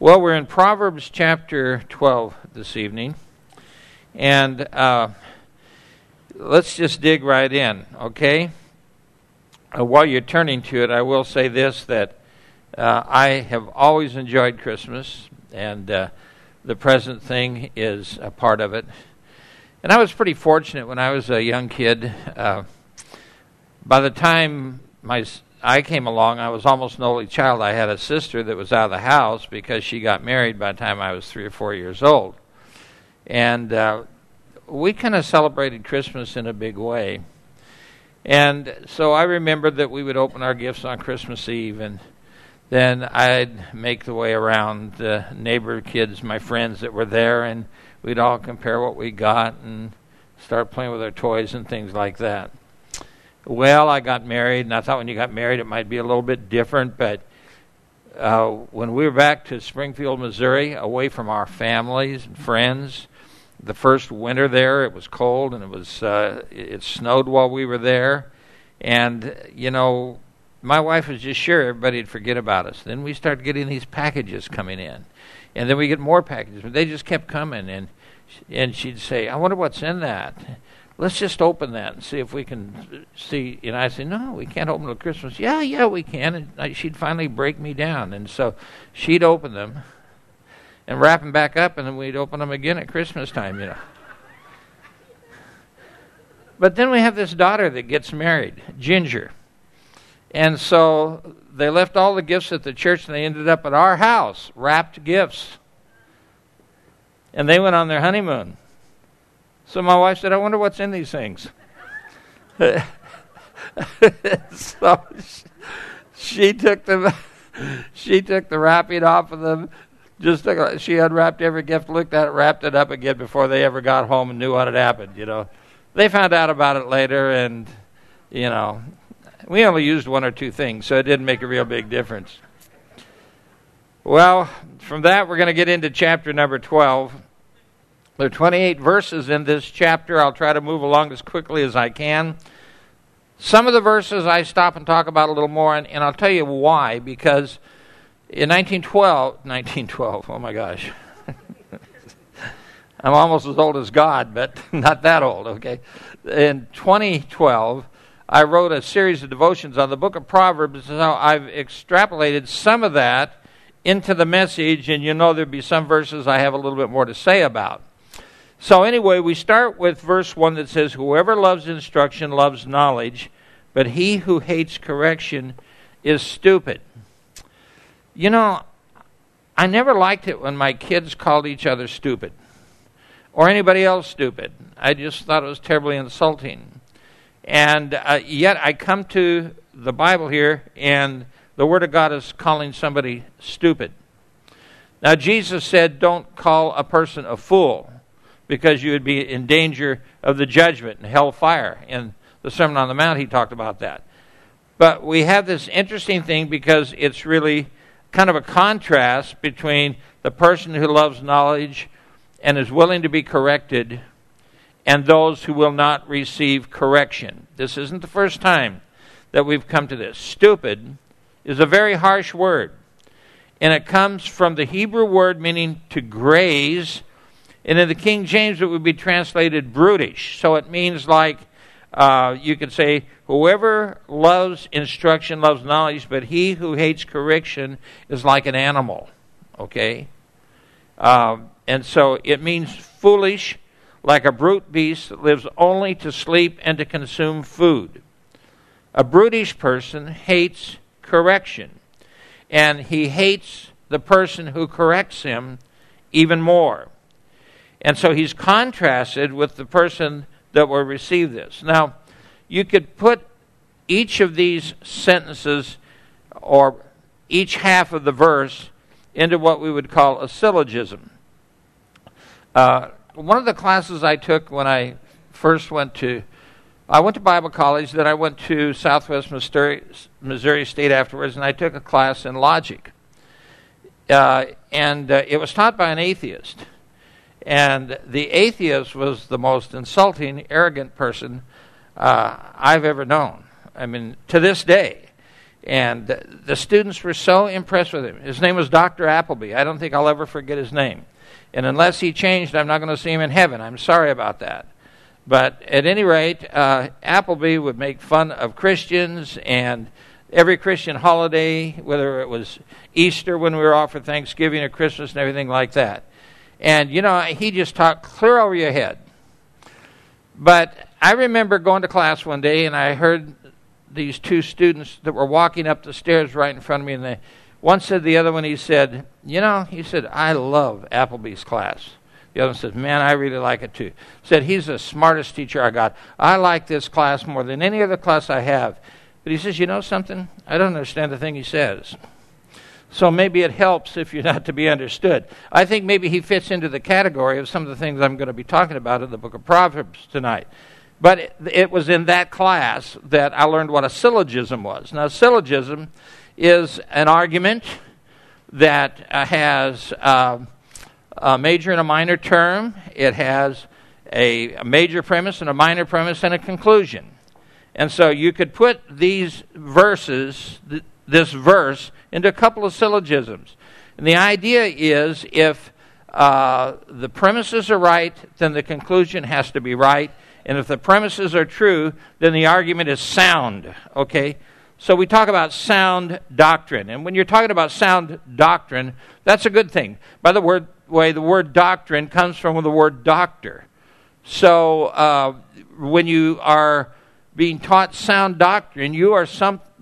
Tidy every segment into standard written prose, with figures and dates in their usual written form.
Well, we're in Proverbs chapter 12 this evening, and let's just dig right in, okay? While you're turning to it, I will say this, that I have always enjoyed Christmas, and the present thing is a part of it. And I was pretty fortunate when I was a young kid. By the time I came along, I was almost an only child. I had a sister that was out of the house because she got married by the time I was 3 or 4 years old. And we kind of celebrated Christmas in a big way. And so I remember that we would open our gifts on Christmas Eve, and then I'd make the way around the neighbor kids, my friends that were there, and we'd all compare what we got and start playing with our toys and things like that. Well, I got married, and I thought when you got married it might be a little bit different, but when we were back to Springfield, Missouri, away from our families and friends, the first winter there, it was cold, and it snowed while we were there, and, you know, my wife was just sure everybody'd forget about us. Then we started getting these packages coming in, and then we get more packages, but they just kept coming, and she'd say, I wonder what's in that. Let's just open that and see if we can see. And I said, no, we can't open till Christmas. Yeah, we can. And she'd finally break me down. And so she'd open them and wrap them back up, and then we'd open them again at Christmas time, you know. But then we have this daughter that gets married, Ginger. And so they left all the gifts at the church, and they ended up at our house, wrapped gifts. And they went on their honeymoon. So my wife said, I wonder what's in these things. So she took the wrapping off of them. She unwrapped every gift, looked at it, wrapped it up again before they ever got home and knew what had happened, you know. They found out about it later, and, you know, we only used 1 or 2 things, so it didn't make a real big difference. Well, from that we're going to get into chapter number 12. There are 28 verses in this chapter. I'll try to move along as quickly as I can. Some of the verses I stop and talk about a little more, and I'll tell you why. Because in 1912, oh my gosh. I'm almost as old as God, but not that old, okay? In 2012, I wrote a series of devotions on the book of Proverbs, so I've extrapolated some of that into the message, and you know there'd be some verses I have a little bit more to say about. So anyway, we start with verse 1 that says, whoever loves instruction loves knowledge, but he who hates correction is stupid. You know, I never liked it when my kids called each other stupid, or anybody else stupid. I just thought it was terribly insulting. And yet I come to the Bible here, and the Word of God is calling somebody stupid. Now, Jesus said, don't call a person a fool, because you would be in danger of the judgment and hellfire. In the Sermon on the Mount, he talked about that. But we have this interesting thing because it's really kind of a contrast between the person who loves knowledge and is willing to be corrected and those who will not receive correction. This isn't the first time that we've come to this. Stupid is a very harsh word, and it comes from the Hebrew word meaning to graze. And in the King James, it would be translated brutish. So it means like, you could say, whoever loves instruction loves knowledge, but he who hates correction is like an animal. Okay? And so it means foolish, like a brute beast that lives only to sleep and to consume food. A brutish person hates correction, and he hates the person who corrects him even more. And so he's contrasted with the person that will receive this. Now, you could put each of these sentences or each half of the verse into what we would call a syllogism. One of the classes I took when I first went to Bible college, then I went to Southwest Missouri State afterwards, and I took a class in logic. And it was taught by an atheist. And the atheist was the most insulting, arrogant person I've ever known. I mean, to this day. And the students were so impressed with him. His name was Dr. Appleby. I don't think I'll ever forget his name. And unless he changed, I'm not going to see him in heaven. I'm sorry about that. But at any rate, Appleby would make fun of Christians, and every Christian holiday, whether it was Easter when we were off for Thanksgiving or Christmas and everything like that. And, he just talked clear over your head. But I remember going to class one day, and I heard these two students that were walking up the stairs right in front of me, and one said to the other one, he said, I love Appleby's class. The other one said, man, I really like it too. Said, he's the smartest teacher I got. I like this class more than any other class I have. But he says, you know something? I don't understand the thing he says. So maybe it helps if you're not to be understood. I think maybe he fits into the category of some of the things I'm going to be talking about in the book of Proverbs tonight. But it was in that class that I learned what a syllogism was. Now, a syllogism is an argument that has a major and a minor term. It has a major premise and a minor premise and a conclusion. And so you could put these verses, this verse, into a couple of syllogisms. And the idea is if the premises are right, then the conclusion has to be right. And if the premises are true, then the argument is sound, okay? So we talk about sound doctrine. And when you're talking about sound doctrine, that's a good thing. By the way, the word doctrine comes from the word doctor. So when you are being taught sound doctrine, you are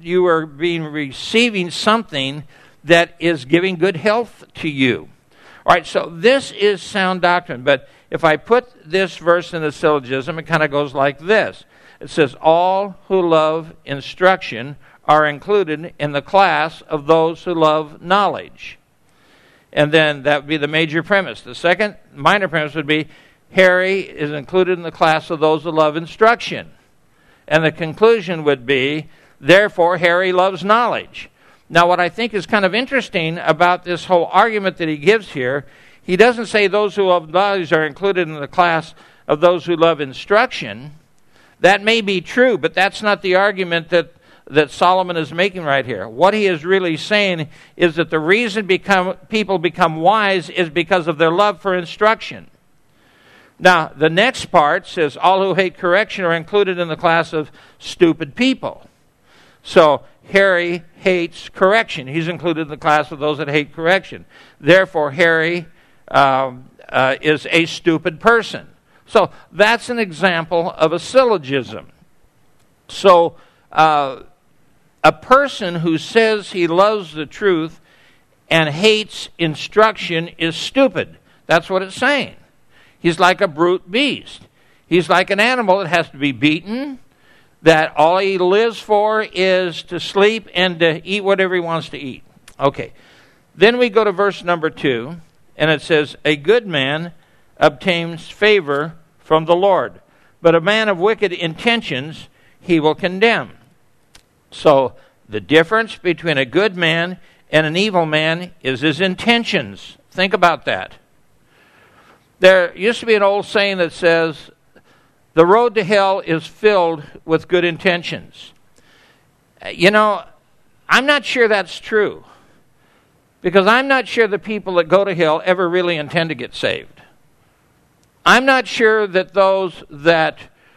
receiving something that is giving good health to you. All right, so this is sound doctrine. But if I put this verse in the syllogism, it kind of goes like this. It says, all who love instruction are included in the class of those who love knowledge. And then that would be the major premise. The second minor premise would be, Harry is included in the class of those who love instruction. And the conclusion would be, therefore, Harry loves knowledge. Now, what I think is kind of interesting about this whole argument that he gives here, he doesn't say those who love knowledge are included in the class of those who love instruction. That may be true, but that's not the argument that Solomon is making right here. What he is really saying is that the reason people become wise is because of their love for instruction. Now, the next part says, all who hate correction are included in the class of stupid people. So, Harry hates correction. He's included in the class of those that hate correction. Therefore, Harry is a stupid person. So, that's an example of a syllogism. So, a person who says he loves the truth and hates instruction is stupid. That's what it's saying. He's like a brute beast. He's like an animal that has to be beaten, that all he lives for is to sleep and to eat whatever he wants to eat. Okay. Then we go to verse number 2, and it says, a good man obtains favor from the Lord, but a man of wicked intentions he will condemn. So the difference between a good man and an evil man is his intentions. Think about that. There used to be an old saying that says, the road to hell is filled with good intentions. I'm not sure that's true. Because I'm not sure the people that go to hell ever really intend to get saved. I'm not sure that those that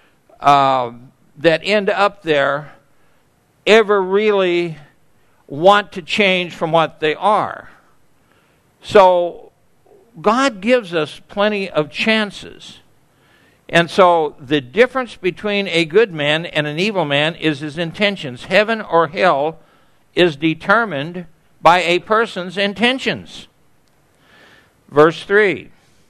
end up there ever really want to change from what they are. So God gives us plenty of chances. And so the difference between a good man and an evil man is his intentions. Heaven or hell is determined by a person's intentions. Verse 3.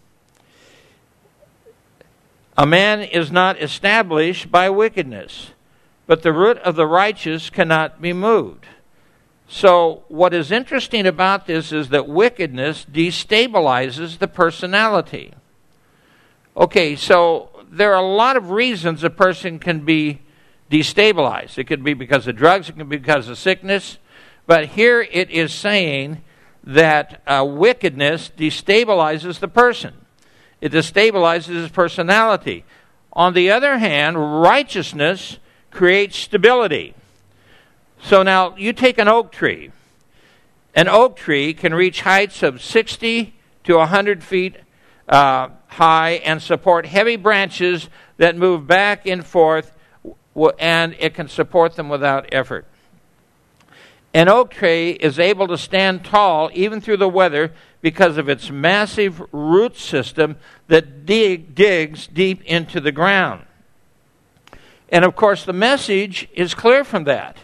A man is not established by wickedness, but the root of the righteous cannot be moved. So what is interesting about this is that wickedness destabilizes the personality. Okay, so there are a lot of reasons a person can be destabilized. It could be because of drugs, it could be because of sickness. But here it is saying that wickedness destabilizes the person. It destabilizes his personality. On the other hand, righteousness creates stability. So now you take an oak tree. An oak tree can reach heights of 60 to 100 feet high and support heavy branches that move back and forth, and it can support them without effort. An oak tree is able to stand tall even through the weather because of its massive root system that digs deep into the ground. And of course, the message is clear from that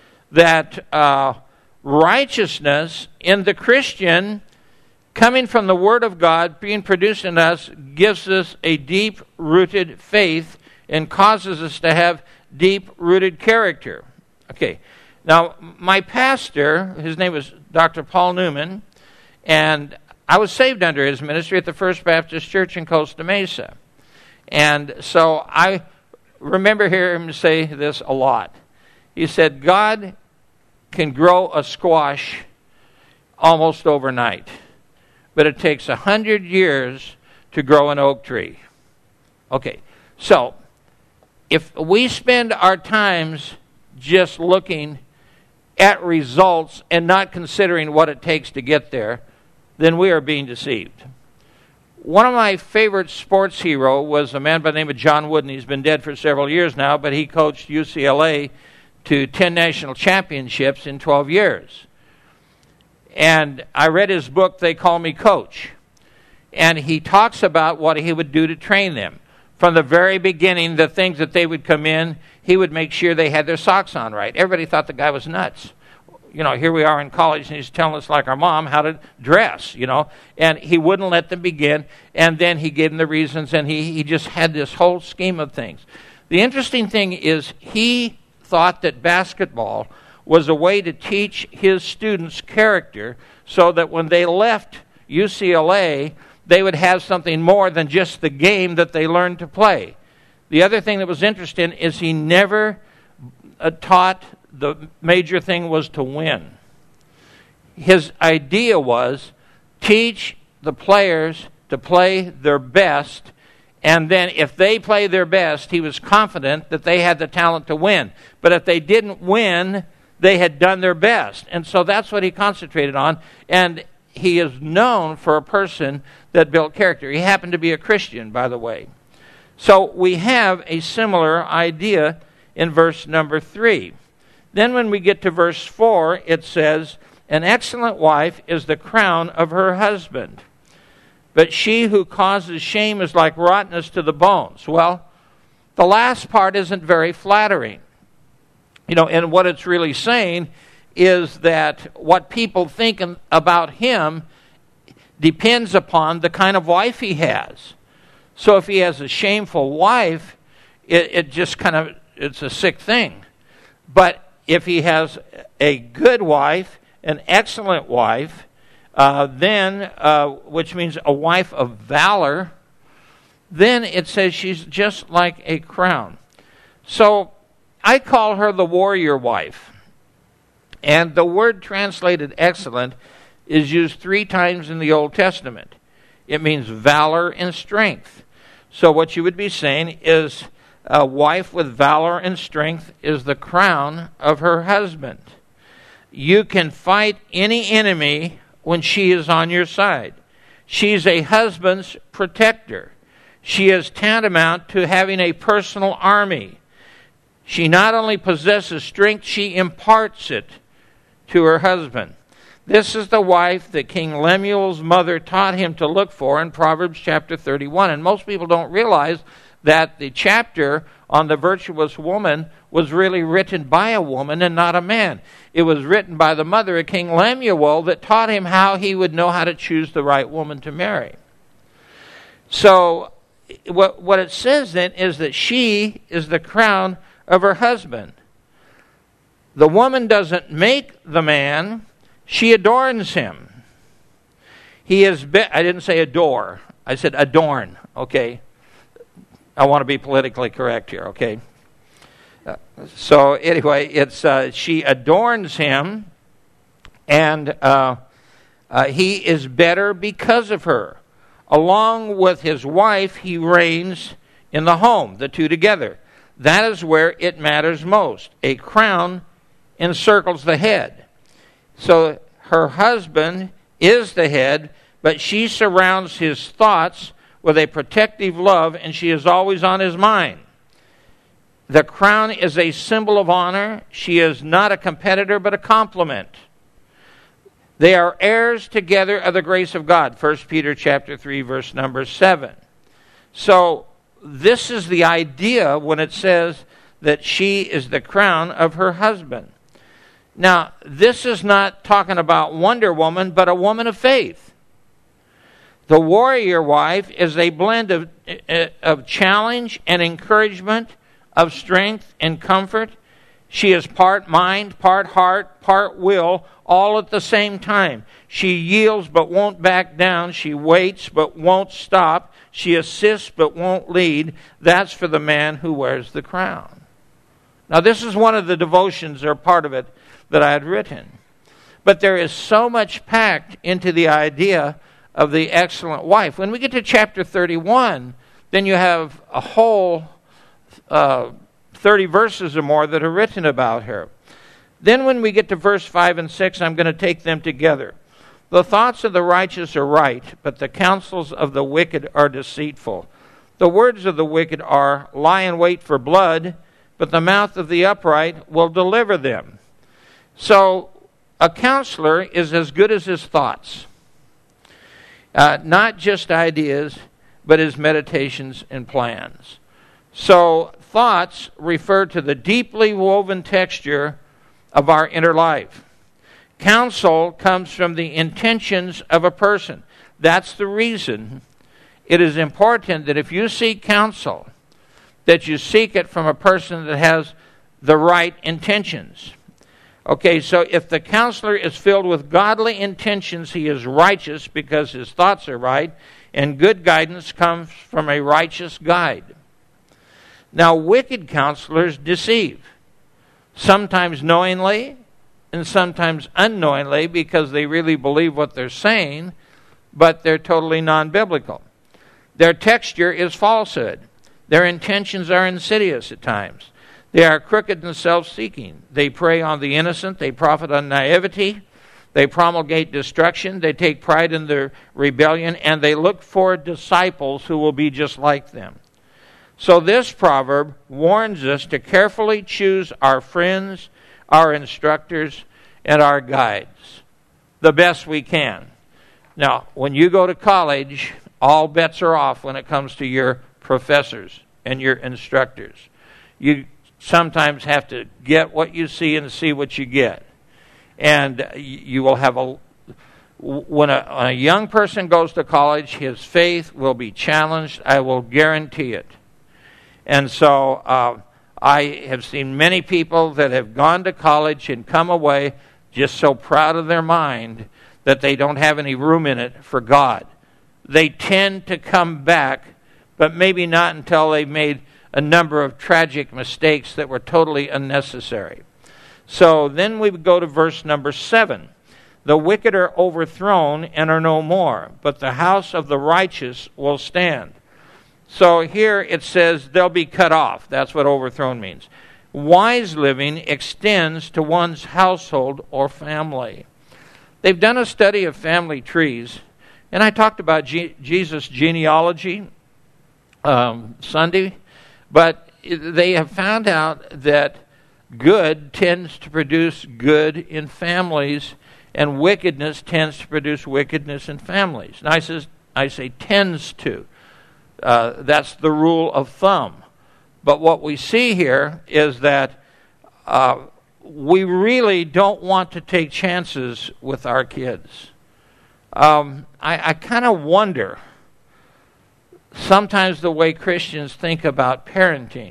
righteousness in the Christian, coming from the Word of God, being produced in us, gives us a deep-rooted faith and causes us to have deep-rooted character. Okay. Now, my pastor, his name was Dr. Paul Newman, and I was saved under his ministry at the First Baptist Church in Costa Mesa. And so I remember hearing him say this a lot. He said, God can grow a squash almost overnight, but it takes 100 years to grow an oak tree. Okay, so if we spend our times just looking at results and not considering what it takes to get there, then we are being deceived. One of my favorite sports heroes was a man by the name of John Wooden. He's been dead for several years now, but he coached UCLA to 10 national championships in 12 years. And I read his book, They Call Me Coach. And he talks about what he would do to train them. From the very beginning, the things that they would come in, he would make sure they had their socks on right. Everybody thought the guy was nuts. You know, here we are in college, and he's telling us like our mom how to dress, you know. And he wouldn't let them begin, and then he gave them the reasons, and he just had this whole scheme of things. The interesting thing is he thought that basketball was a way to teach his students character so that when they left UCLA, they would have something more than just the game that they learned to play. The other thing that was interesting is he never taught the major thing was to win. His idea was teach the players to play their best, and then if they play their best, he was confident that they had the talent to win. But if they didn't win, they had done their best. And so that's what he concentrated on, and he is known for a person that built character. He happened to be a Christian, by the way. So we have a similar idea in verse number 3. Then when we get to verse 4, it says, an excellent wife is the crown of her husband, but she who causes shame is like rottenness to the bones. Well, the last part isn't very flattering. You know, and what it's really saying is that what people think about him depends upon the kind of wife he has. So if he has a shameful wife, it just kind of, it's a sick thing. But if he has a good wife, an excellent wife, then, which means a wife of valor, then it says she's just like a crown. So I call her the warrior wife. And the word translated excellent is used 3 times in the Old Testament. It means valor and strength. So what you would be saying is a wife with valor and strength is the crown of her husband. You can fight any enemy when she is on your side. She's a husband's protector. She is tantamount to having a personal army. She not only possesses strength, she imparts it to her husband. This is the wife that King Lemuel's mother taught him to look for in Proverbs chapter 31. And most people don't realize that the chapter on the virtuous woman was really written by a woman and not a man. It was written by the mother of King Lemuel that taught him how he would know how to choose the right woman to marry. So what it says then is that she is the crown of her husband. The woman doesn't make the man, she adorns him. He is, I didn't say adore, I said adorn, okay? I want to be politically correct here, okay? So anyway, it's she adorns him, and he is better because of her. Along with his wife, he reigns in the home, the two together. That is where it matters most. A crown encircles the head. So her husband is the head, but she surrounds his thoughts with a protective love, and she is always on his mind. The crown is a symbol of honor. She is not a competitor, but a complement. They are heirs together of the grace of God. 1 Peter chapter 3, verse number 7. So this is the idea when it says that she is the crown of her husband. Now, this is not talking about Wonder Woman, but a woman of faith. The warrior wife is a blend of challenge and encouragement, of strength and comfort. She is part mind, part heart, part will, all at the same time. She yields but won't back down. She waits but won't stop. She assists but won't lead. That's for the man who wears the crown. Now, this is one of the devotions, or part of it, that I had written. But there is so much packed into the idea of the excellent wife. When we get to chapter 31, then you have a whole 30 verses or more that are written about her. Then when we get to verse 5 and 6, I'm going to take them together. The thoughts of the righteous are right, but the counsels of the wicked are deceitful. The words of the wicked are, lie in wait for blood, but the mouth of the upright will deliver them. So a counselor is as good as his thoughts. Not just ideas, but his meditations and plans. So thoughts refer to the deeply woven texture of our inner life. Counsel comes from the intentions of a person. That's the reason it is important that if you seek counsel, that you seek it from a person that has the right intentions. Okay, so if the counselor is filled with godly intentions, he is righteous because his thoughts are right, and good guidance comes from a righteous guide. Now, wicked counselors deceive, sometimes knowingly and sometimes unknowingly because they really believe what they're saying, but they're totally non-biblical. Their texture is falsehood. Their intentions are insidious at times. They are crooked and self-seeking. They prey on the innocent. They profit on naivety. They promulgate destruction. They take pride in their rebellion, and they look for disciples who will be just like them. So this proverb warns us to carefully choose our friends, our instructors, and our guides the best we can. Now, when you go to college, all bets are off when it comes to your professors and your instructors. You sometimes have to get what you see and see what you get. And you will have when a young person goes to college, his faith will be challenged. I will guarantee it. And so I have seen many people that have gone to college and come away just so proud of their mind that they don't have any room in it for God. They tend to come back, but maybe not until they've made a number of tragic mistakes that were totally unnecessary. So then we go to verse number 7. The wicked are overthrown and are no more, but the house of the righteous will stand. So here it says they'll be cut off. That's what overthrown means. Wise living extends to one's household or family. They've done a study of family trees, and I talked about Jesus' genealogy Sunday, but they have found out that good tends to produce good in families, and wickedness tends to produce wickedness in families. And I say tends to. That's the rule of thumb. But what we see here is that we really don't want to take chances with our kids. I kind of wonder sometimes the way Christians think about parenting,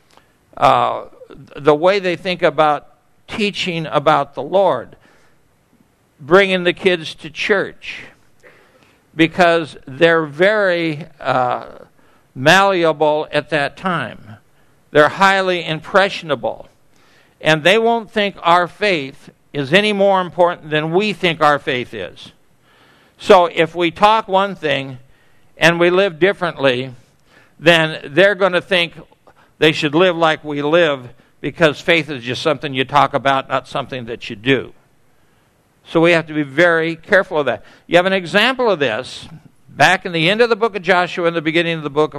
the way they think about teaching about the Lord, bringing the kids to church, because they're very malleable at that time. They're highly impressionable. And they won't think our faith is any more important than we think our faith is. So if we talk one thing and we live differently, then they're going to think they should live like we live because faith is just something you talk about, not something that you do. So we have to be very careful of that. You have an example of this back in the end of the book of Joshua and the beginning of the book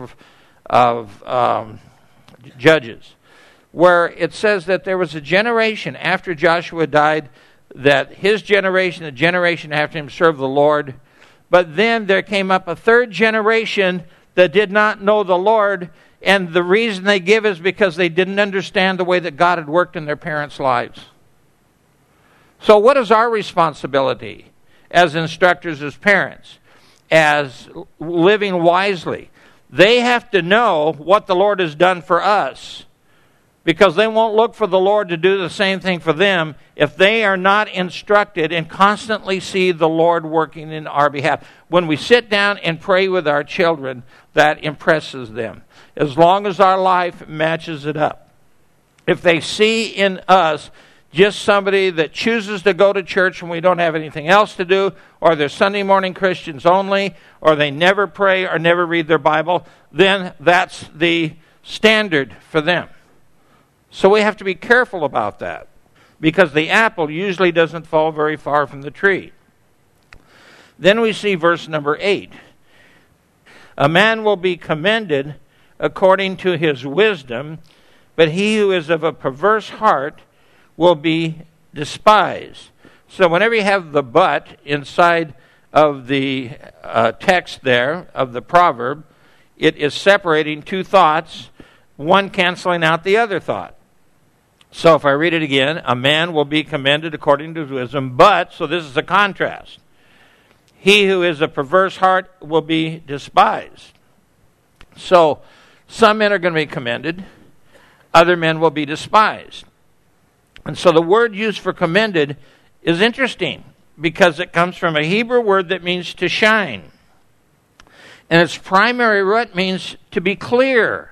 of Judges, where it says that there was a generation after Joshua died, that his generation, the generation after him, served the Lord. But then there came up a third generation that did not know the Lord, and the reason they give is because they didn't understand the way that God had worked in their parents' lives. So what is our responsibility as instructors, as parents, as living wisely? They have to know what the Lord has done for us, because they won't look for the Lord to do the same thing for them if they are not instructed and constantly see the Lord working in our behalf. When we sit down and pray with our children, that impresses them, as long as our life matches it up. If they see in us just somebody that chooses to go to church when we don't have anything else to do, or they're Sunday morning Christians only, or they never pray or never read their Bible, then that's the standard for them. So we have to be careful about that, because the apple usually doesn't fall very far from the tree. Then we see verse number 8. A man will be commended according to his wisdom, but he who is of a perverse heart will be despised. So whenever you have the but inside of the text there, of the proverb, it is separating two thoughts, one canceling out the other thought. So if I read it again, a man will be commended according to his wisdom, but, so this is a contrast, he who is a perverse heart will be despised. So some men are going to be commended, other men will be despised. And so the word used for commended is interesting, because it comes from a Hebrew word that means to shine. And its primary root means to be clear.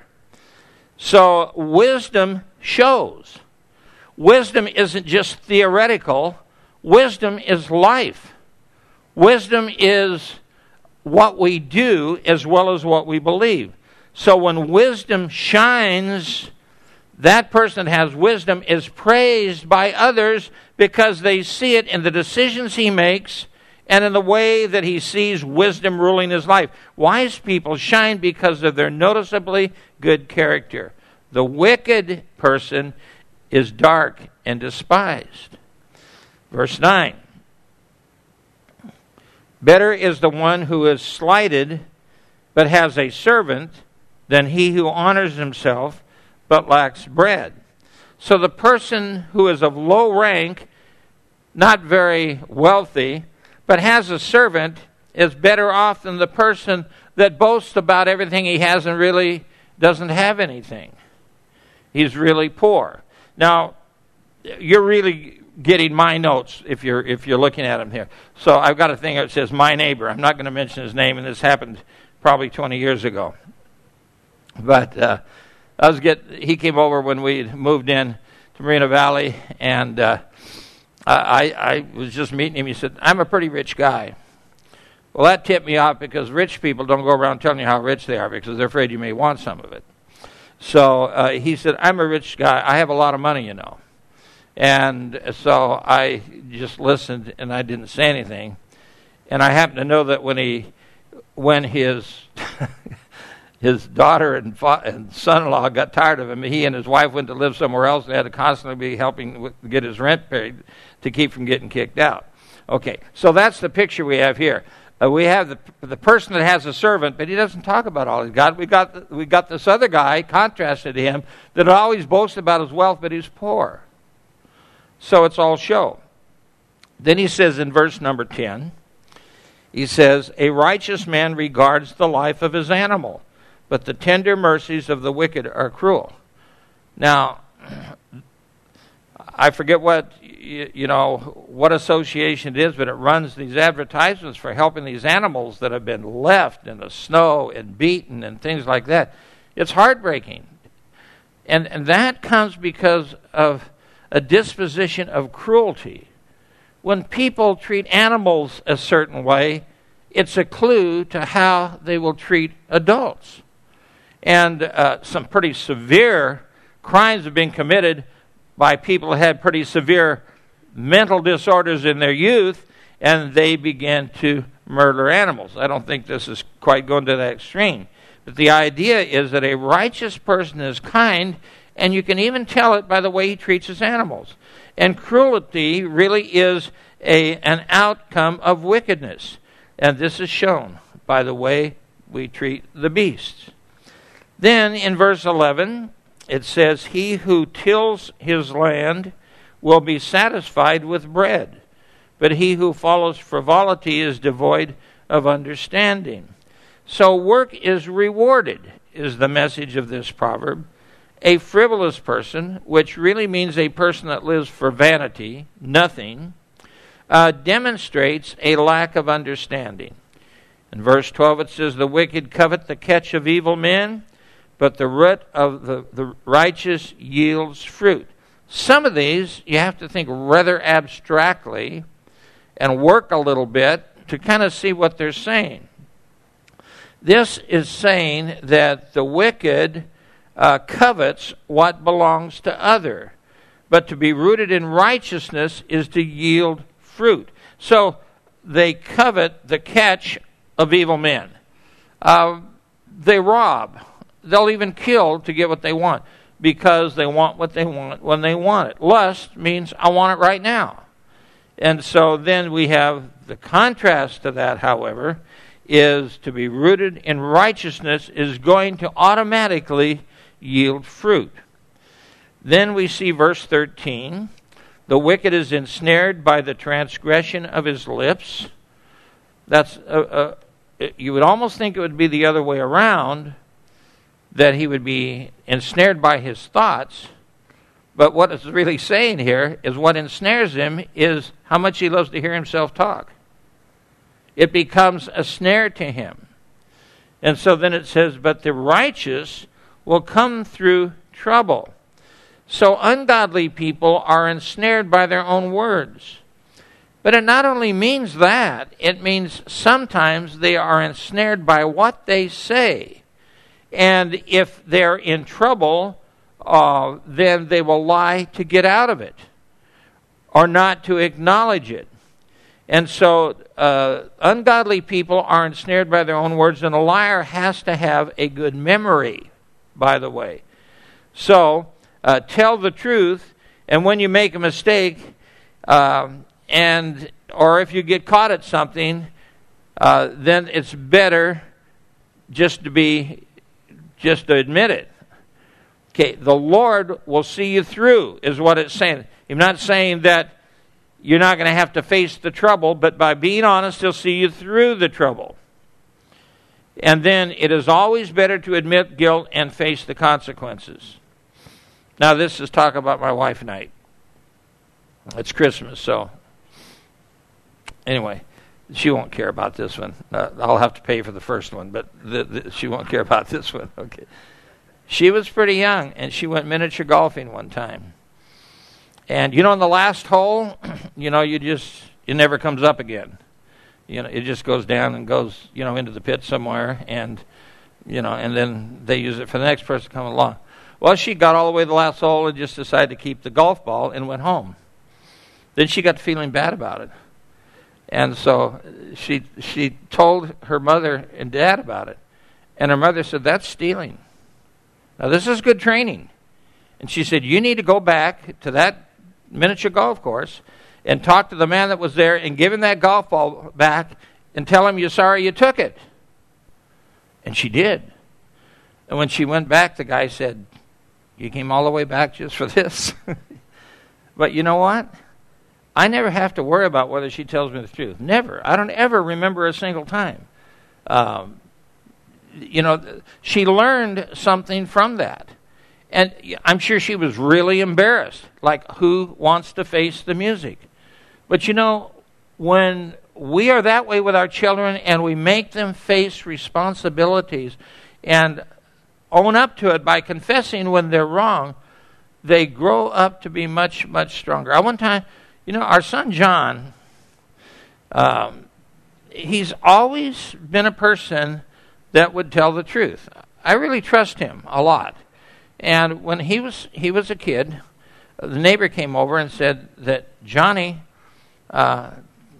So wisdom shows. Wisdom isn't just theoretical. Wisdom is life. Wisdom is what we do as well as what we believe. So when wisdom shines, that person that has wisdom is praised by others because they see it in the decisions he makes and in the way that he sees wisdom ruling his life. Wise people shine because of their noticeably good character. The wicked person is dark and despised. Verse 9. Better is the one who is slighted but has a servant than he who honors himself but lacks bread. So the person who is of low rank, not very wealthy, but has a servant, is better off than the person that boasts about everything he has and really doesn't have anything. He's really poor. Now, you're really getting my notes if you're looking at them here. So I've got a thing that says my neighbor. I'm not going to mention his name, and this happened probably 20 years ago. But he came over when we moved in to Moreno Valley, and I was just meeting him. He said, I'm a pretty rich guy. Well, that tipped me off, because rich people don't go around telling you how rich they are because they're afraid you may want some of it. So he said, I'm a rich guy. I have a lot of money, you know. And so I just listened, and I didn't say anything. And I happen to know that when his his daughter and son-in-law got tired of him, he and his wife went to live somewhere else. They had to constantly be helping get his rent paid to keep from getting kicked out. Okay, so that's the picture we have here. We have the person that has a servant, but he doesn't talk about all he's got. We got this other guy, contrasted to him, that always boasts about his wealth, but he's poor. So it's all show. Then he says in verse number 10, he says, a righteous man regards the life of his animal, but the tender mercies of the wicked are cruel. Now, I forget what association it is, but it runs these advertisements for helping these animals that have been left in the snow and beaten and things like that. It's heartbreaking. And that comes because of a disposition of cruelty. When people treat animals a certain way, it's a clue to how they will treat adults. And some pretty severe crimes have been committed by people who had pretty severe mental disorders in their youth, and they began to murder animals. I don't think this is quite going to that extreme. But the idea is that a righteous person is kind, and you can even tell it by the way he treats his animals. And cruelty really is an outcome of wickedness. And this is shown by the way we treat the beasts. Then in verse 11, it says, "He who tills his land will be satisfied with bread, but he who follows frivolity is devoid of understanding." So work is rewarded, is the message of this proverb. A frivolous person, which really means a person that lives for vanity, nothing, demonstrates a lack of understanding. In verse 12 it says, "The wicked covet the catch of evil men, but the root of the righteous yields fruit." Some of these you have to think rather abstractly and work a little bit to kind of see what they're saying. This is saying that the wicked covets what belongs to other, but to be rooted in righteousness is to yield fruit. So they covet the catch of evil men. They rob. They'll even kill to get what they want, because they want what they want when they want it. Lust means I want it right now. And so then we have the contrast to that, however, is to be rooted in righteousness is going to automatically yield fruit. Then we see verse 13, "The wicked is ensnared by the transgression of his lips." That's you would almost think it would be the other way around, that he would be ensnared by his thoughts. But what it's really saying here is what ensnares him is how much he loves to hear himself talk. It becomes a snare to him. And so then it says, "But the righteous will come through trouble." So ungodly people are ensnared by their own words. But it not only means that, it means sometimes they are ensnared by what they say. And if they're in trouble, then they will lie to get out of it, or not to acknowledge it. And so ungodly people are ensnared by their own words, and a liar has to have a good memory, by the way. So tell the truth, and when you make a mistake, or if you get caught at something, then it's better just to admit it. Okay, the Lord will see you through, is what it's saying. I'm not saying that you're not going to have to face the trouble, but by being honest, He'll see you through the trouble. And then it is always better to admit guilt and face the consequences. Now, this is talk about my wife night. It's Christmas, so anyway, she won't care about this one. I'll have to pay for the first one, but she won't care about this one. Okay. She was pretty young, and she went miniature golfing one time. And in the last hole, it never comes up again. It just goes down and goes, into the pit somewhere, and then they use it for the next person coming along. Well, she got all the way to the last hole and just decided to keep the golf ball and went home. Then she got feeling bad about it. And so she told her mother and dad about it. And her mother said, "That's stealing. Now, this is good training." And she said, "You need to go back to that miniature golf course and talk to the man that was there and give him that golf ball back and tell him you're sorry you took it." And she did. And when she went back, the guy said, "You came all the way back just for this?" But you know what? I never have to worry about whether she tells me the truth. Never. I don't ever remember a single time. She learned something from that. And I'm sure she was really embarrassed. Like, who wants to face the music? But when we are that way with our children and we make them face responsibilities and own up to it by confessing when they're wrong, they grow up to be much, much stronger. One time, our son John, he's always been a person that would tell the truth. I really trust him a lot. And when he was a kid, the neighbor came over and said that Johnny tried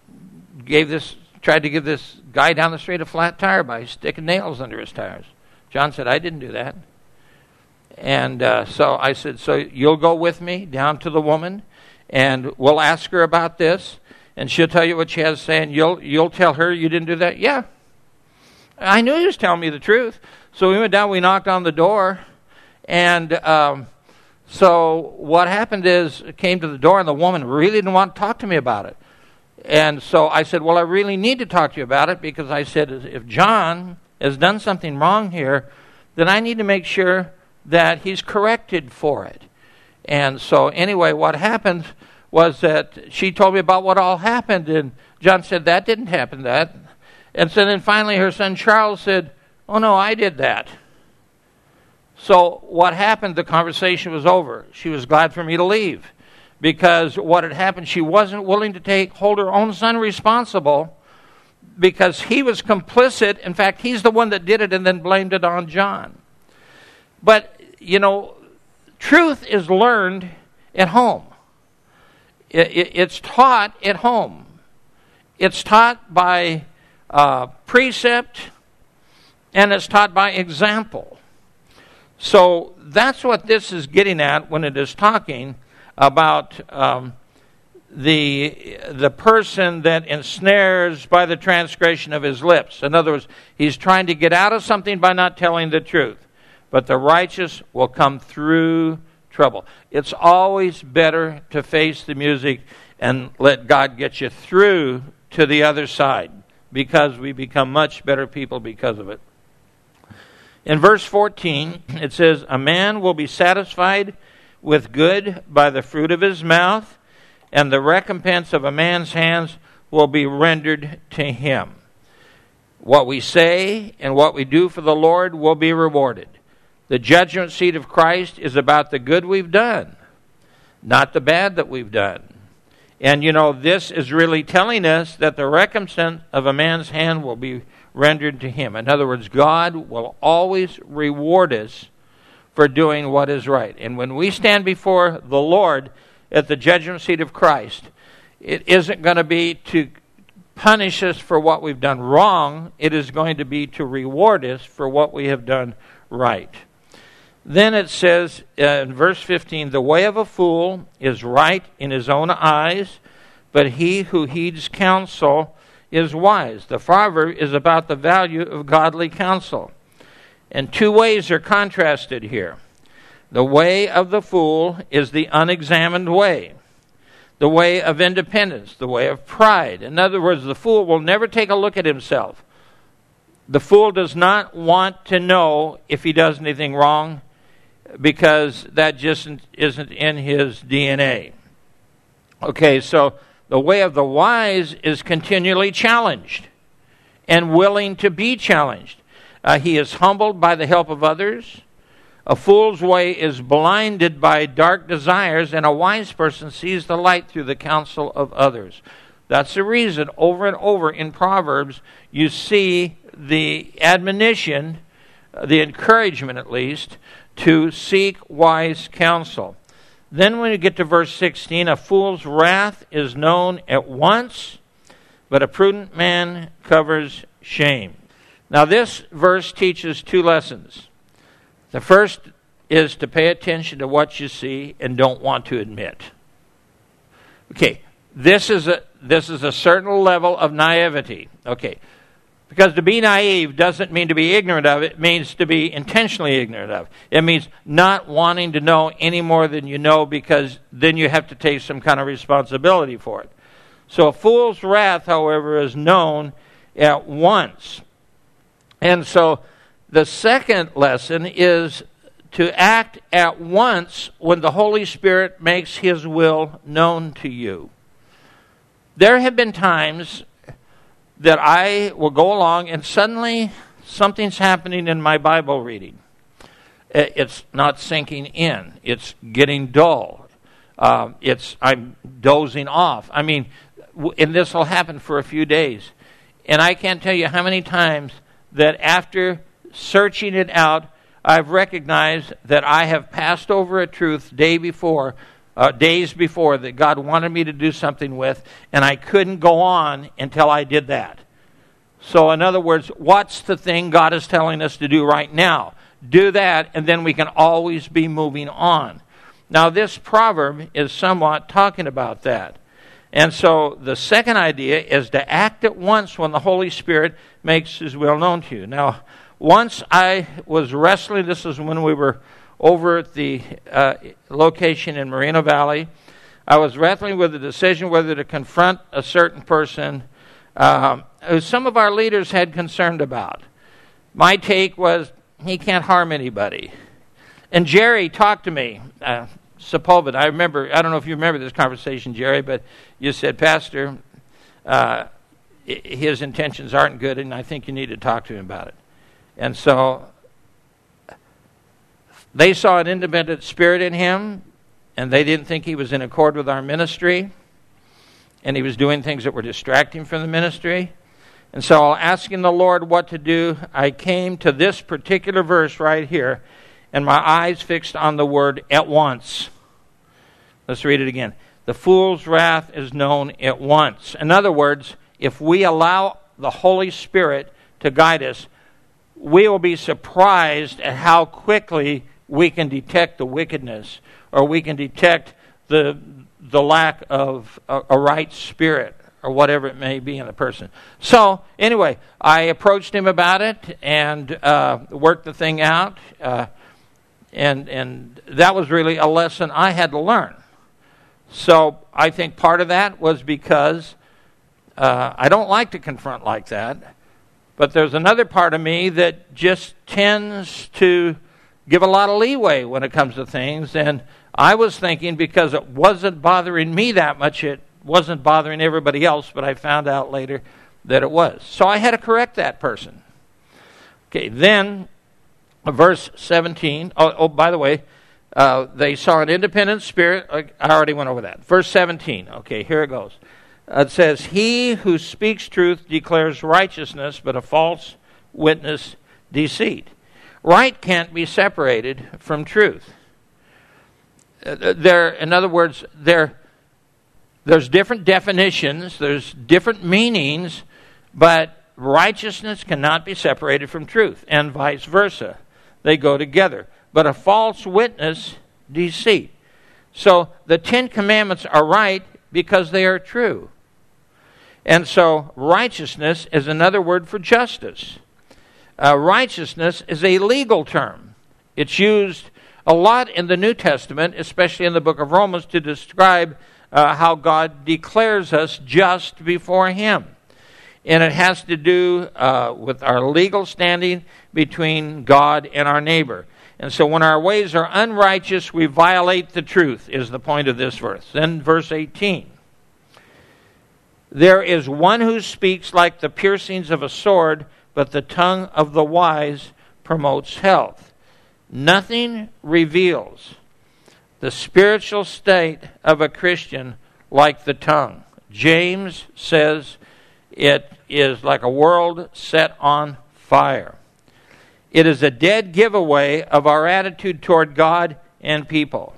to give this guy down the street a flat tire by sticking nails under his tires. John said, I didn't do that. And so I said, so you'll go with me down to the woman, and we'll ask her about this, and she'll tell you what she has to say, and you'll tell her you didn't do that? Yeah. I knew he was telling me the truth. So we went down, we knocked on the door, and so what happened is, it came to the door, and the woman really didn't want to talk to me about it. And so I said, well, I really need to talk to you about it, because I said, if John has done something wrong here, then I need to make sure that he's corrected for it. And so anyway, what happened was that she told me about what all happened, and John said, that didn't happen, that. And so then finally her son Charles said, oh no, I did that. So what happened, the conversation was over. She was glad for me to leave, because what had happened, she wasn't willing to hold her own son responsible, because he was complicit. In fact, he's the one that did it and then blamed it on John. But, truth is learned at home. It's taught at home. It's taught by precept, and it's taught by example. So that's what this is getting at when it is talking about the person that ensnares by the transgression of his lips. In other words, he's trying to get out of something by not telling the truth. But the righteous will come through trouble. It's always better to face the music and let God get you through to the other side, because we become much better people because of it. In verse 14, it says, a man will be satisfied with good by the fruit of his mouth, and the recompense of a man's hands will be rendered to him. What we say and what we do for the Lord will be rewarded. The judgment seat of Christ is about the good we've done, not the bad that we've done. And this is really telling us that the recompense of a man's hand will be rendered to him. In other words, God will always reward us for doing what is right. And when we stand before the Lord at the judgment seat of Christ, it isn't going to be to punish us for what we've done wrong. It is going to be to reward us for what we have done right. Then it says in verse 15, the way of a fool is right in his own eyes, but he who heeds counsel is wise. The proverb is about the value of godly counsel. And two ways are contrasted here. The way of the fool is the unexamined way, the way of independence, the way of pride. In other words, the fool will never take a look at himself. The fool does not want to know if he does anything wrong, because that just isn't in his DNA. Okay, so the way of the wise is continually challenged and willing to be challenged. He is humbled by the help of others. A fool's way is blinded by dark desires, and a wise person sees the light through the counsel of others. That's the reason over and over in Proverbs you see the admonition, the encouragement at least, to seek wise counsel. Then when you get to verse 16, a fool's wrath is known at once, but a prudent man covers shame. Now this verse teaches two lessons. The first is to pay attention to what you see and don't want to admit. Okay, this is a certain level of naivety. Okay, because to be naive doesn't mean to be ignorant of it. It means to be intentionally ignorant of. It means not wanting to know any more than you know, because then you have to take some kind of responsibility for it. So a fool's wrath, however, is known at once. And so the second lesson is to act at once when the Holy Spirit makes His will known to you. There have been times that I will go along and suddenly something's happening in my Bible reading. It's not sinking in. It's getting dull. I'm dozing off. I mean, and this will happen for a few days. And I can't tell you how many times that after searching it out, I've recognized that I have passed over a truth days before that God wanted me to do something with, and I couldn't go on until I did that. So in other words, what's the thing God is telling us to do right now? Do that, and then we can always be moving on. Now, this proverb is somewhat talking about that. And so the second idea is to act at once when the Holy Spirit makes His will known to you. Now, once I was wrestling, this is when we were over at the location in Moreno Valley, I was wrestling with the decision whether to confront a certain person who some of our leaders had concerned about. My take was, he can't harm anybody. And Jerry talked to me, Sepulveda. I don't know if you remember this conversation, Jerry, but you said, Pastor, his intentions aren't good, and I think you need to talk to him about it. And so they saw an independent spirit in him, and they didn't think he was in accord with our ministry, and he was doing things that were distracting from the ministry. And so, asking the Lord what to do, I came to this particular verse right here, and my eyes fixed on the word at once. Let's read it again. The fool's wrath is known at once. In other words, if we allow the Holy Spirit to guide us, we will be surprised at how quickly we can detect the wickedness, or we can detect the lack of a right spirit, or whatever it may be in a person. So, anyway, I approached him about it and worked the thing out, and that was really a lesson I had to learn. So, I think part of that was because I don't like to confront like that, but there's another part of me that just tends to give a lot of leeway when it comes to things, and I was thinking because it wasn't bothering me that much, it wasn't bothering everybody else, but I found out later that it was. So I had to correct that person. Okay, then verse 17. Oh, by the way, they saw an independent spirit. I already went over that. Verse 17. Okay, here it goes. It says, he who speaks truth declares righteousness, but a false witness deceit. Right can't be separated from truth. In other words, there's different definitions, there's different meanings, but righteousness cannot be separated from truth, and vice versa. They go together. But a false witness, deceit. So the 10 Commandments are right because they are true. And so righteousness is another word for justice. Righteousness is a legal term. It's used a lot in the New Testament, especially in the book of Romans, to describe how God declares us just before Him. And it has to do with our legal standing between God and our neighbor. And so when our ways are unrighteous, we violate the truth, is the point of this verse. Then verse 18. There is one who speaks like the piercings of a sword, but the tongue of the wise promotes health. Nothing reveals the spiritual state of a Christian like the tongue. James says it is like a world set on fire. It is a dead giveaway of our attitude toward God and people.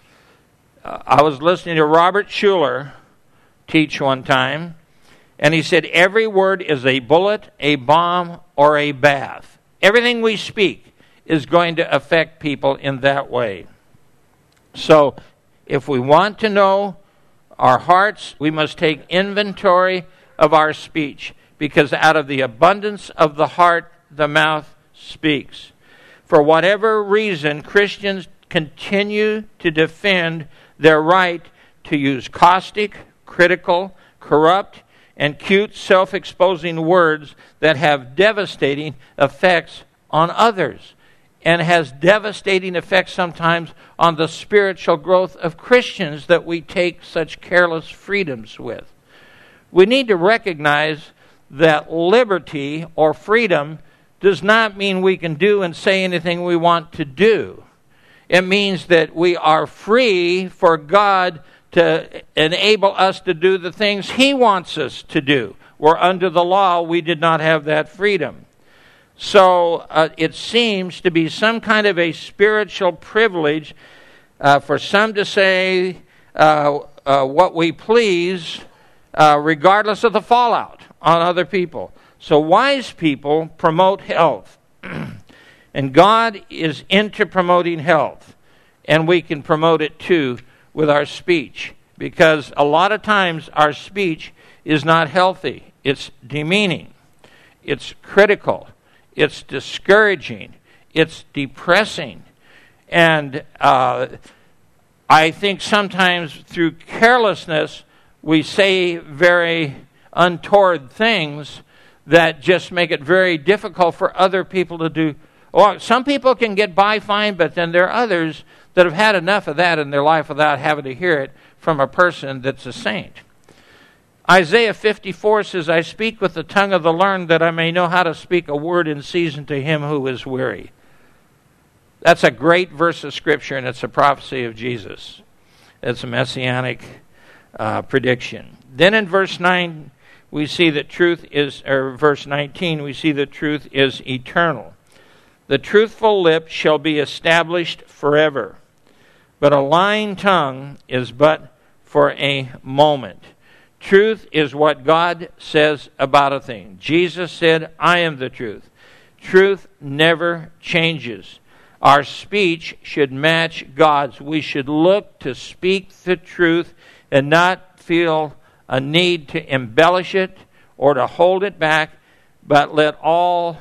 I was listening to Robert Schuller teach one time, and he said every word is a bullet, a bomb, or a bath. Everything we speak is going to affect people in that way. So, if we want to know our hearts, we must take inventory of our speech, because out of the abundance of the heart, the mouth speaks. For whatever reason, Christians continue to defend their right to use caustic, critical, corrupt, and cute, self-exposing words that have devastating effects on others, and has devastating effects sometimes on the spiritual growth of Christians that we take such careless freedoms with. We need to recognize that liberty or freedom does not mean we can do and say anything we want to do. It means that we are free for God to enable us to do the things He wants us to do. Where under the law, we did not have that freedom. So it seems to be some kind of a spiritual privilege for some to say what we please, regardless of the fallout on other people. So wise people promote health. And God is into promoting health. And we can promote it too with our speech. Because a lot of times our speech is not healthy. It's demeaning. It's critical. It's discouraging. It's depressing. And I think sometimes through carelessness we say very untoward things that just make it very difficult for other people to do. Well, some people can get by fine, but then there are others that have had enough of that in their life without having to hear it from a person that's a saint. Isaiah 54 says, I speak with the tongue of the learned that I may know how to speak a word in season to him who is weary. That's a great verse of Scripture, and it's a prophecy of Jesus. It's a messianic prediction. Then in verse 9, we see that truth is, or verse 19, we see that truth is eternal. The truthful lip shall be established forever, but a lying tongue is but for a moment. Truth is what God says about a thing. Jesus said, I am the truth. Truth never changes. Our speech should match God's. We should look to speak the truth and not feel a need to embellish it or to hold it back, but let all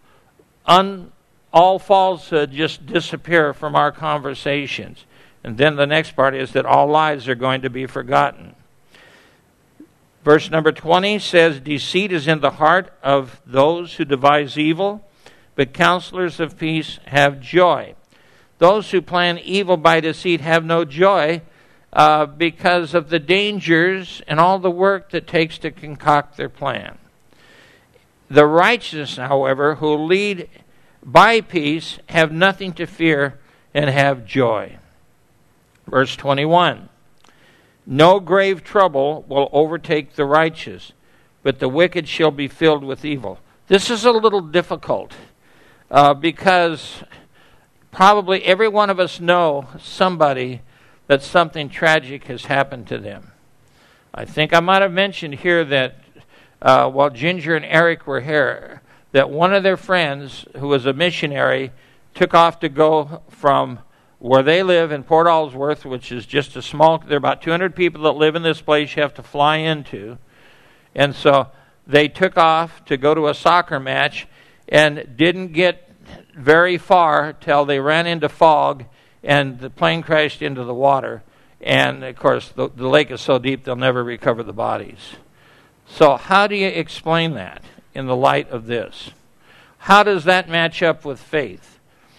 falsehood just disappear from our conversations. And then the next part is that all lies are going to be forgotten. Verse number 20 says, deceit is in the heart of those who devise evil, but counselors of peace have joy. Those who plan evil by deceit have no joy because of the dangers and all the work that takes to concoct their plan. The righteous, however, who lead by peace have nothing to fear and have joy. Verse 21, no grave trouble will overtake the righteous, but the wicked shall be filled with evil. This is a little difficult because probably every one of us know somebody that something tragic has happened to them. I think I might have mentioned here that while Ginger and Eric were here, that one of their friends, who was a missionary, took off to go from where they live in Port Ellsworth, which is just a small, there are about 200 people that live in this place you have to fly into. And so they took off to go to a soccer match and didn't get very far till they ran into fog and the plane crashed into the water. And, of course, the lake is so deep they'll never recover the bodies. So how do you explain that in the light of this? How does that match up with faith?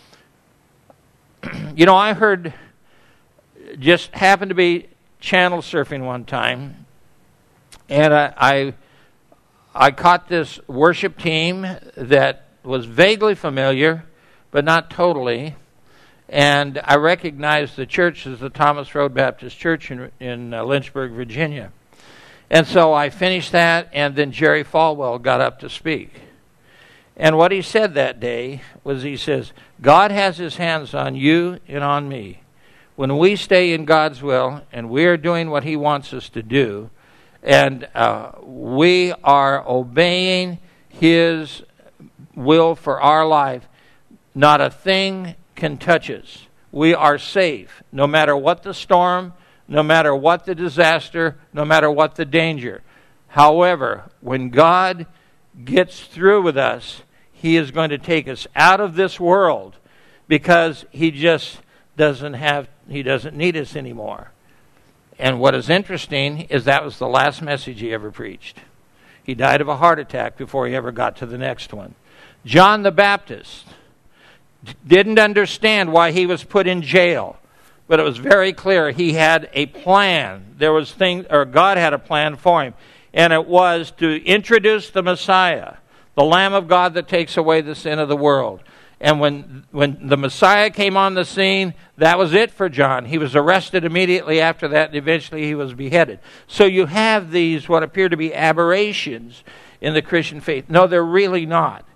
You know, I heard, just happened to be channel surfing one time, and I caught this worship team that was vaguely familiar, but not totally, and I recognized the church as the Thomas Road Baptist Church in Lynchburg, Virginia. And so I finished that, and then Jerry Falwell got up to speak. And what he said that day was, he says, God has his hands on you and on me. When we stay in God's will and we are doing what he wants us to do, and we are obeying his will for our life, not a thing can touch us. We are safe, no matter what the storm, no matter what the disaster, no matter what the danger. However, when God gets through with us, he is going to take us out of this world because he just doesn't need us anymore. And what is interesting is that was the last message he ever preached. He died of a heart attack before he ever got to the next one. John the Baptist didn't understand why he was put in jail, but it was very clear he had a plan. God had a plan for him, and it was to introduce the Messiah, the Lamb of God that takes away the sin of the world. And when the Messiah came on the scene, that was it for John. He was arrested immediately after that, and eventually he was beheaded. So you have these, what appear to be aberrations in the Christian faith. No, they're really not.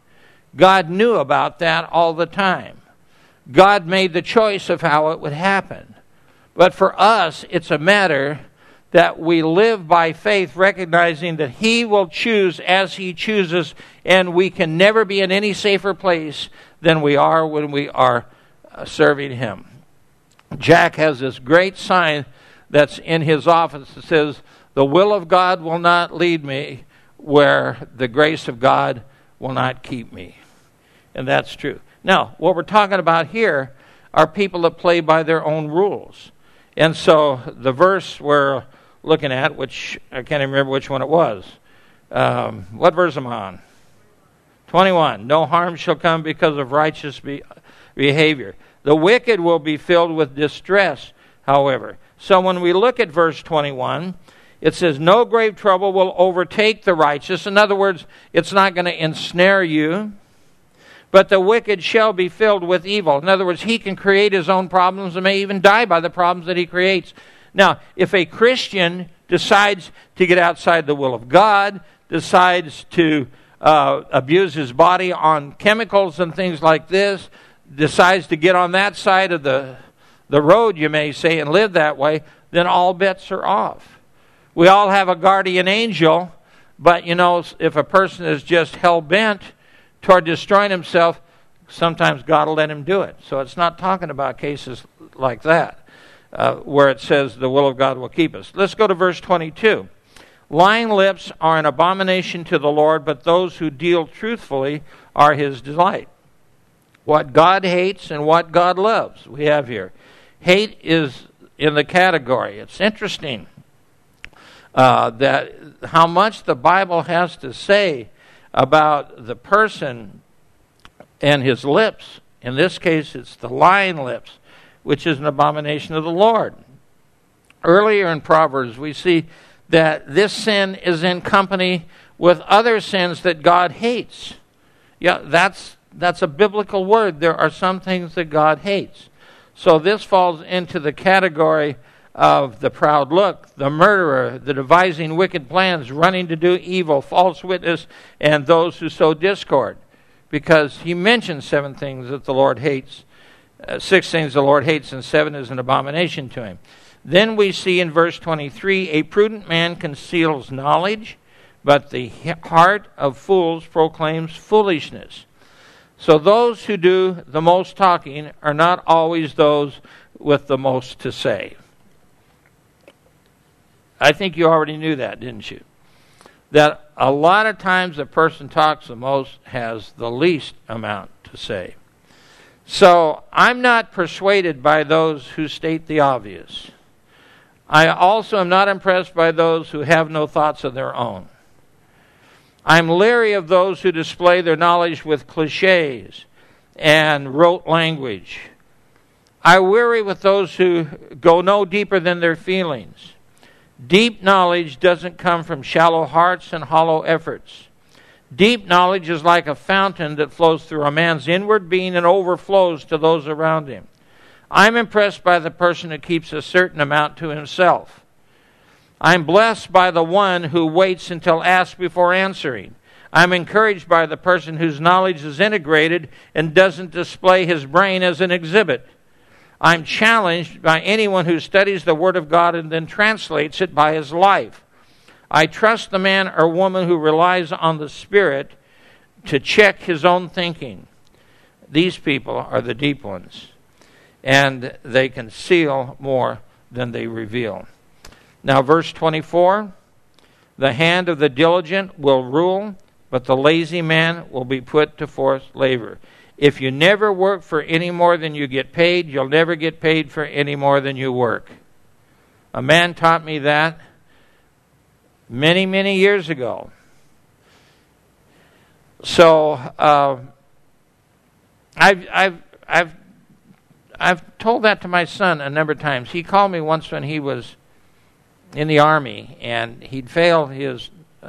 God knew about that all the time. God made the choice of how it would happen. But for us, it's a matter that we live by faith, recognizing that He will choose as He chooses, and we can never be in any safer place than we are when we are serving Him. Jack has this great sign that's in his office that says, "The will of God will not lead me where the grace of God will not keep me." And that's true. Now, what we're talking about here are people that play by their own rules. And so the verse we're looking at, which I can't even remember which one it was. What verse am I on? 21. No harm shall come because of righteous behavior. The wicked will be filled with distress, however. So when we look at verse 21, it says, no grave trouble will overtake the righteous. In other words, it's not going to ensnare you. But the wicked shall be filled with evil. In other words, he can create his own problems and may even die by the problems that he creates. Now, if a Christian decides to get outside the will of God, decides to abuse his body on chemicals and things like this, decides to get on that side of the road, you may say, and live that way, then all bets are off. We all have a guardian angel, but, you know, if a person is just hell-bent toward destroying himself, sometimes God will let him do it. So it's not talking about cases like that, where it says the will of God will keep us. Let's go to verse 22. Lying lips are an abomination to the Lord, but those who deal truthfully are His delight. What God hates and what God loves, we have here. Hate is in the category. It's interesting that how much the Bible has to say about the person and his lips. In this case, it's the lying lips, which is an abomination of the Lord. Earlier in Proverbs, we see that this sin is in company with other sins that God hates. Yeah, that's a biblical word. There are some things that God hates. So this falls into the category of the proud look, the murderer, the devising wicked plans, running to do evil, false witness, and those who sow discord. Because he mentions 7 things that the Lord hates. 6 things the Lord hates, and 7 is an abomination to Him. Then we see in verse 23, a prudent man conceals knowledge, but the heart of fools proclaims foolishness. So those who do the most talking are not always those with the most to say. I think you already knew that, didn't you? That a lot of times the person talks the most has the least amount to say. So I'm not persuaded by those who state the obvious. I also am not impressed by those who have no thoughts of their own. I'm leery of those who display their knowledge with cliches and rote language. I weary with those who go no deeper than their feelings. Deep knowledge doesn't come from shallow hearts and hollow efforts. Deep knowledge is like a fountain that flows through a man's inward being and overflows to those around him. I'm impressed by the person who keeps a certain amount to himself. I'm blessed by the one who waits until asked before answering. I'm encouraged by the person whose knowledge is integrated and doesn't display his brain as an exhibit. I'm challenged by anyone who studies the Word of God and then translates it by his life. I trust the man or woman who relies on the Spirit to check his own thinking. These people are the deep ones, and they conceal more than they reveal. Now, verse 24, the hand of the diligent will rule, but the lazy man will be put to forced labor. If you never work for any more than you get paid, you'll never get paid for any more than you work. A man taught me that many, many years ago. So I've told that to my son a number of times. He called me once when he was in the Army, and he'd failed his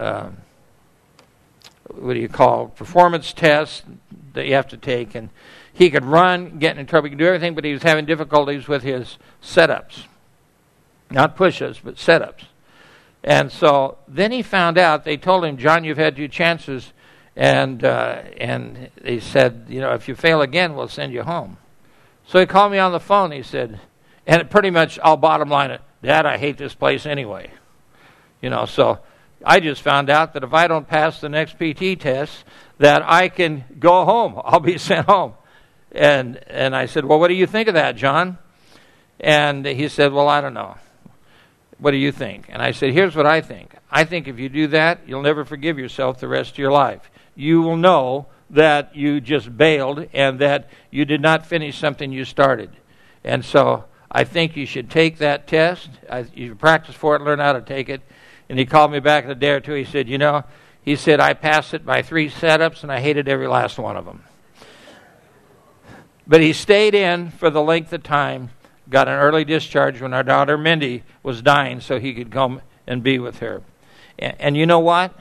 performance test that you have to take, and he could run, get in trouble, he could do everything, but he was having difficulties with his set-ups. Not push-ups, but set-ups. And so then he found out, they told him, John, you've had 2 chances, And he said, if you fail again, we'll send you home. So he called me on the phone. He said, and pretty much I'll bottom line it, Dad, I hate this place anyway. So I just found out that if I don't pass the next PT test, that I can go home. I'll be sent home. And I said, well, what do you think of that, John? And he said, well, I don't know. What do you think? And I said, here's what I think. I think if you do that, you'll never forgive yourself the rest of your life. You will know that you just bailed and that you did not finish something you started. And so I think you should take that test. You practice for it, learn how to take it. And he called me back in a day or two. He said, I passed it by 3 setups, and I hated every last one of them. But he stayed in for the length of time, got an early discharge when our daughter Mindy was dying so he could come and be with her. And you know what?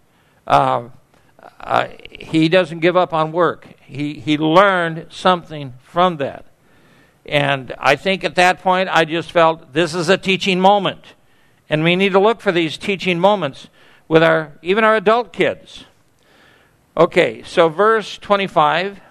He doesn't give up on work. He learned something from that. And I think at that point I just felt this is a teaching moment. And we need to look for these teaching moments with even our adult kids. Okay, so verse 25.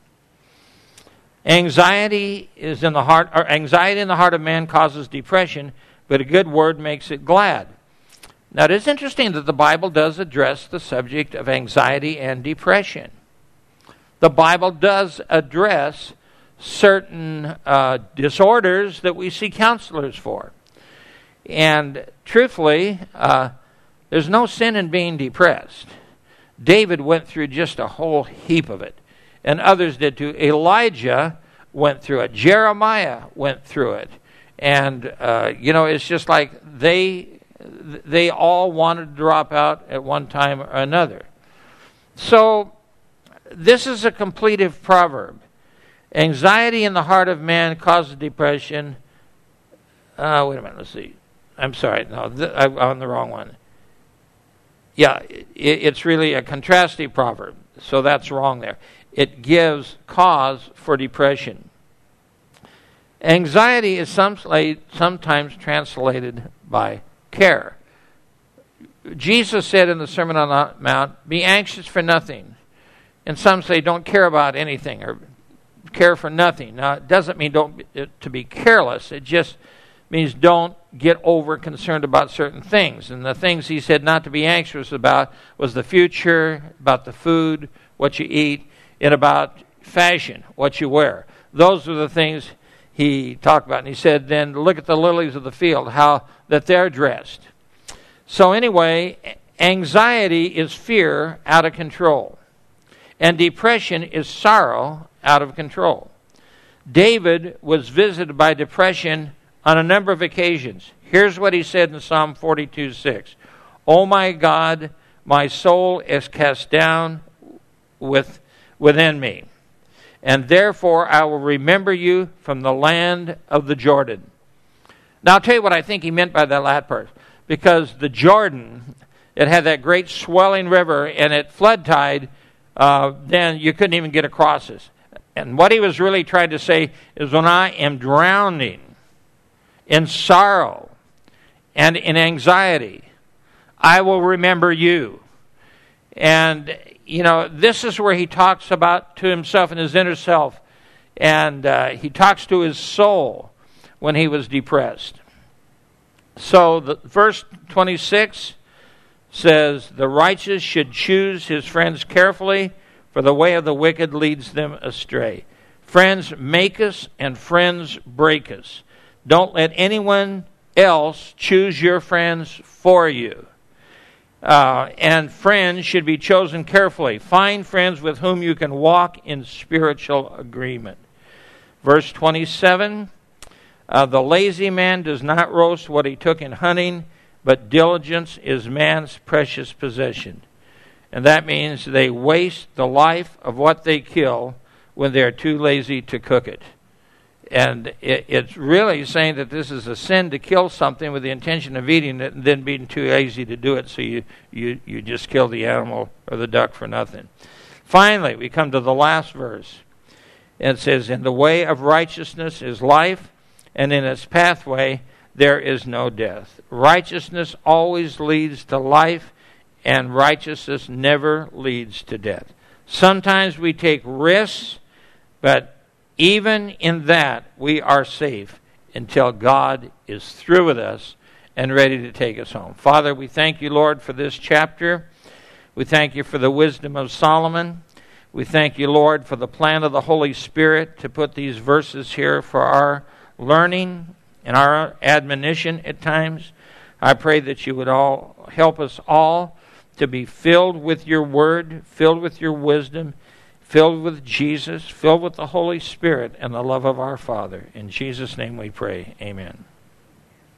Anxiety in the heart of man causes depression, but a good word makes it glad. Now, it is interesting that the Bible does address the subject of anxiety and depression. The Bible does address certain disorders that we see counselors for. And truthfully, there's no sin in being depressed. David went through just a whole heap of it. And others did too. Elijah went through it. Jeremiah went through it. And, it's just like they all wanted to drop out at one time or another. So this is a completive proverb. Anxiety in the heart of man causes depression. Wait a minute, let's see. I'm sorry, no, I'm on the wrong one. Yeah, it's really a contrastive proverb, so that's wrong there. It gives cause for depression. Anxiety is sometimes translated by care. Jesus said in the Sermon on the Mount, be anxious for nothing. And some say don't care about anything or care for nothing. Now, it doesn't mean to be careless. It just means don't get over concerned about certain things. And the things he said not to be anxious about was the future, about the food, what you eat, and about fashion, what you wear. Those are the things he talked about. And he said, then look at the lilies of the field, how that they're dressed. So anyway, anxiety is fear out of control. And depression is sorrow out of control. David was visited by depression on a number of occasions. Here's what he said in Psalm 42:6. Oh my God, my soul is cast down within me, and therefore I will remember you from the land of the Jordan. Now I'll tell you what I think he meant by that last part. Because the Jordan, it had that great swelling river, and at flood tide, then you couldn't even get across this. And what he was really trying to say is when I am drowning in sorrow and in anxiety, I will remember you. And, this is where he talks about to himself and his inner self. And he talks to his soul when he was depressed. So verse 26 says, the righteous should choose his friends carefully, for the way of the wicked leads them astray. Friends make us and friends break us. Don't let anyone else choose your friends for you. And friends should be chosen carefully. Find friends with whom you can walk in spiritual agreement. Verse 27, the lazy man does not roast what he took in hunting, but diligence is man's precious possession. And that means they waste the life of what they kill when they're too lazy to cook it. And it's really saying that this is a sin to kill something with the intention of eating it and then being too lazy to do it, so you just kill the animal or the duck for nothing. Finally, we come to the last verse. And it says, in the way of righteousness is life, and in its pathway there is no death. Righteousness always leads to life and righteousness never leads to death. Sometimes we take risks, but even in that, we are safe until God is through with us and ready to take us home. Father, we thank you, Lord, for this chapter. We thank you for the wisdom of Solomon. We thank you, Lord, for the plan of the Holy Spirit to put these verses here for our learning and our admonition at times. I pray that you would all help us all to be filled with your word, filled with your wisdom, filled with Jesus, filled with the Holy Spirit and the love of our Father. In Jesus' name we pray. Amen.